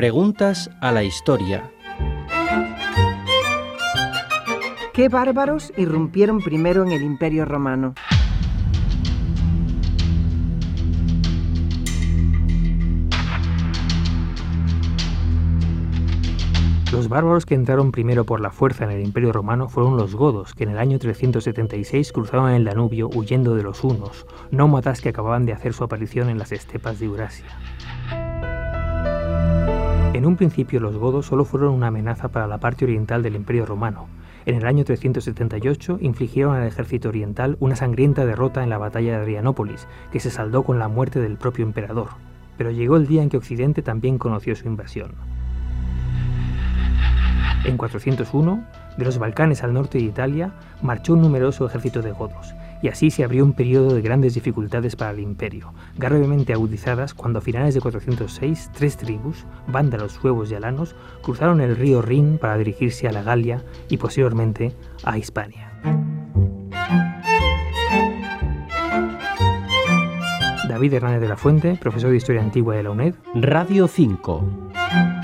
Preguntas a la historia. ¿Qué bárbaros irrumpieron primero en el Imperio Romano? Los bárbaros que entraron primero por la fuerza en el Imperio Romano fueron los godos, que en el año 376 cruzaron el Danubio huyendo de los hunos, nómadas que acababan de hacer su aparición en las estepas de Eurasia. En un principio los godos solo fueron una amenaza para la parte oriental del Imperio Romano. En el año 378 infligieron al ejército oriental una sangrienta derrota en la batalla de Adrianópolis, que se saldó con la muerte del propio emperador. Pero llegó el día en que Occidente también conoció su invasión. En 401, de los Balcanes al norte de Italia, marchó un numeroso ejército de godos, y así se abrió un periodo de grandes dificultades para el imperio, gravemente agudizadas cuando a finales de 406 3 tribus, vándalos, suevos y alanos, cruzaron el río Rin para dirigirse a la Galia y posteriormente a Hispania. David Hernández de la Fuente, profesor de Historia Antigua de la UNED. Radio 5.